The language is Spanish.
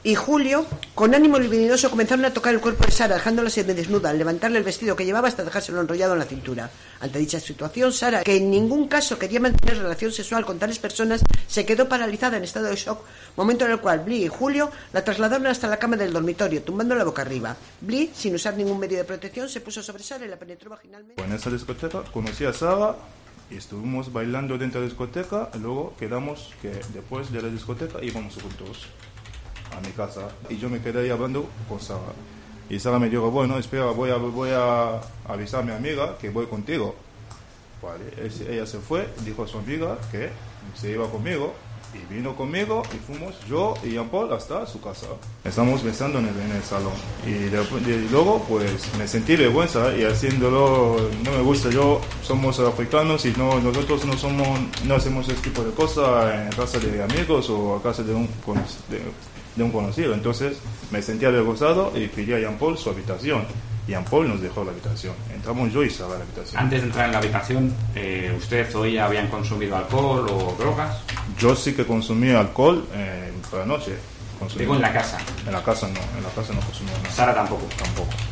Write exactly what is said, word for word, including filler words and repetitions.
Y Julio, con ánimo libidinoso, comenzaron a tocar el cuerpo de Sara, dejándola semidesnuda, al levantarle el vestido que llevaba hasta dejárselo enrollado en la cintura. Ante dicha situación, Sara, que en ningún caso quería mantener relación sexual con tales personas, se quedó paralizada en estado de shock, momento en el cual Blee y Julio la trasladaron hasta la cama del dormitorio, tumbándola boca arriba. Blee, sin usar ningún medio de protección, se puso sobre Sara y la penetró vaginalmente. En esa discoteca conocí a Sara y estuvimos bailando dentro de la discoteca, y luego quedamos que después de la discoteca íbamos juntos a mi casa y yo me quedé ahí hablando con Sara y Sara me dijo, bueno, espera, voy a, voy a avisar a mi amiga que voy contigo. Vale, ella se fue, dijo a su amiga que se iba conmigo y vino conmigo y fuimos yo y Jean Paul hasta su casa. Estamos besando en el, en el salón y, de, de, luego pues me sentí vergüenza y haciéndolo, no me gusta, yo somos africanos y no, nosotros no somos, no hacemos este tipo de cosas en casa de amigos o a casa de un de, de un conocido. Entonces me sentía avergonzado y pedí a Jean Paul su habitación. Jean Paul nos dejó la habitación. Entramos yo y Sara a la habitación. Antes de entrar en la habitación, eh, ¿usted o ella habían consumido alcohol o drogas? Yo sí que consumí alcohol eh, por la noche. Digo, en la casa. En la casa no, en la casa no consumí nada. Sara tampoco. Tampoco.